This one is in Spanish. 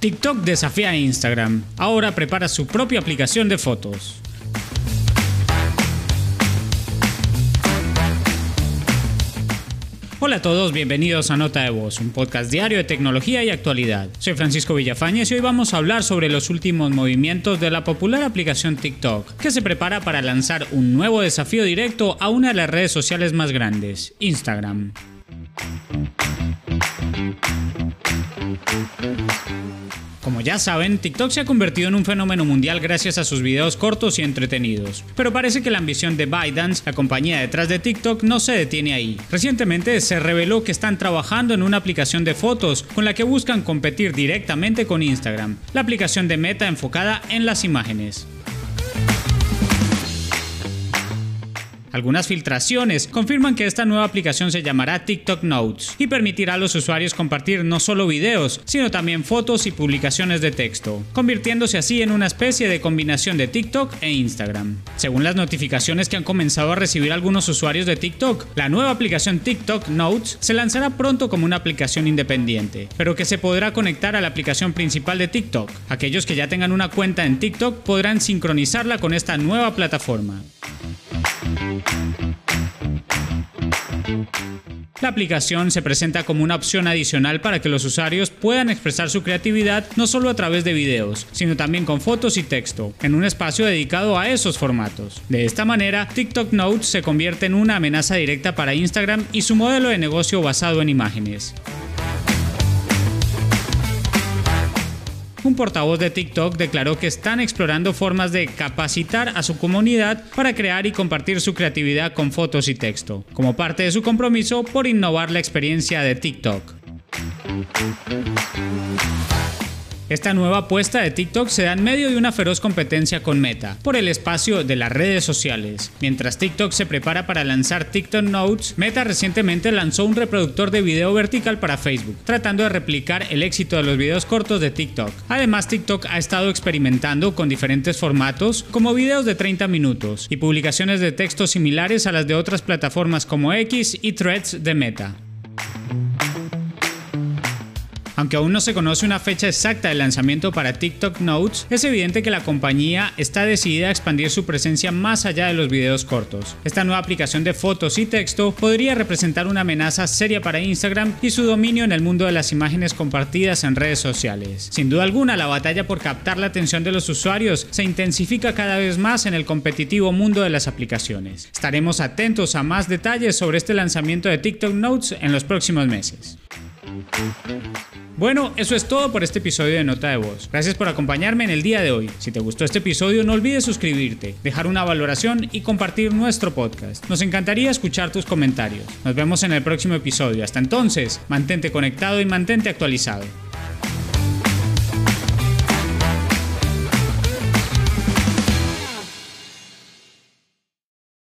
TikTok desafía a Instagram. Ahora prepara su propia aplicación de fotos. Hola a todos, bienvenidos a Nota de Voz, un podcast diario de tecnología y actualidad. Soy Francisco Villafañez y hoy vamos a hablar sobre los últimos movimientos de la popular aplicación TikTok, que se prepara para lanzar un nuevo desafío directo a una de las redes sociales más grandes, Instagram. Como ya saben, TikTok se ha convertido en un fenómeno mundial gracias a sus videos cortos y entretenidos. Pero parece que la ambición de ByteDance, la compañía detrás de TikTok, no se detiene ahí. Recientemente se reveló que están trabajando en una aplicación de fotos con la que buscan competir directamente con Instagram, la aplicación de Meta enfocada en las imágenes. Algunas filtraciones confirman que esta nueva aplicación se llamará TikTok Notes y permitirá a los usuarios compartir no solo videos, sino también fotos y publicaciones de texto, convirtiéndose así en una especie de combinación de TikTok e Instagram. Según las notificaciones que han comenzado a recibir algunos usuarios de TikTok, la nueva aplicación TikTok Notes se lanzará pronto como una aplicación independiente, pero que se podrá conectar a la aplicación principal de TikTok. Aquellos que ya tengan una cuenta en TikTok podrán sincronizarla con esta nueva plataforma. La aplicación se presenta como una opción adicional para que los usuarios puedan expresar su creatividad no solo a través de videos, sino también con fotos y texto, en un espacio dedicado a esos formatos. De esta manera, TikTok Notes se convierte en una amenaza directa para Instagram y su modelo de negocio basado en imágenes. Un portavoz de TikTok declaró que están explorando formas de capacitar a su comunidad para crear y compartir su creatividad con fotos y texto, como parte de su compromiso por innovar la experiencia de TikTok. Esta nueva apuesta de TikTok se da en medio de una feroz competencia con Meta por el espacio de las redes sociales. Mientras TikTok se prepara para lanzar TikTok Notes, Meta recientemente lanzó un reproductor de video vertical para Facebook, tratando de replicar el éxito de los videos cortos de TikTok. Además, TikTok ha estado experimentando con diferentes formatos, como videos de 30 minutos y publicaciones de texto similares a las de otras plataformas como X y Threads de Meta. Aunque aún no se conoce una fecha exacta de lanzamiento para TikTok Notes, es evidente que la compañía está decidida a expandir su presencia más allá de los videos cortos. Esta nueva aplicación de fotos y texto podría representar una amenaza seria para Instagram y su dominio en el mundo de las imágenes compartidas en redes sociales. Sin duda alguna, la batalla por captar la atención de los usuarios se intensifica cada vez más en el competitivo mundo de las aplicaciones. Estaremos atentos a más detalles sobre este lanzamiento de TikTok Notes en los próximos meses. Bueno, eso es todo por este episodio de Nota de Voz. Gracias por acompañarme en el día de hoy. Si te gustó este episodio, no olvides suscribirte, dejar una valoración y compartir nuestro podcast. Nos encantaría escuchar tus comentarios. Nos vemos en el próximo episodio. Hasta entonces, mantente conectado y mantente actualizado.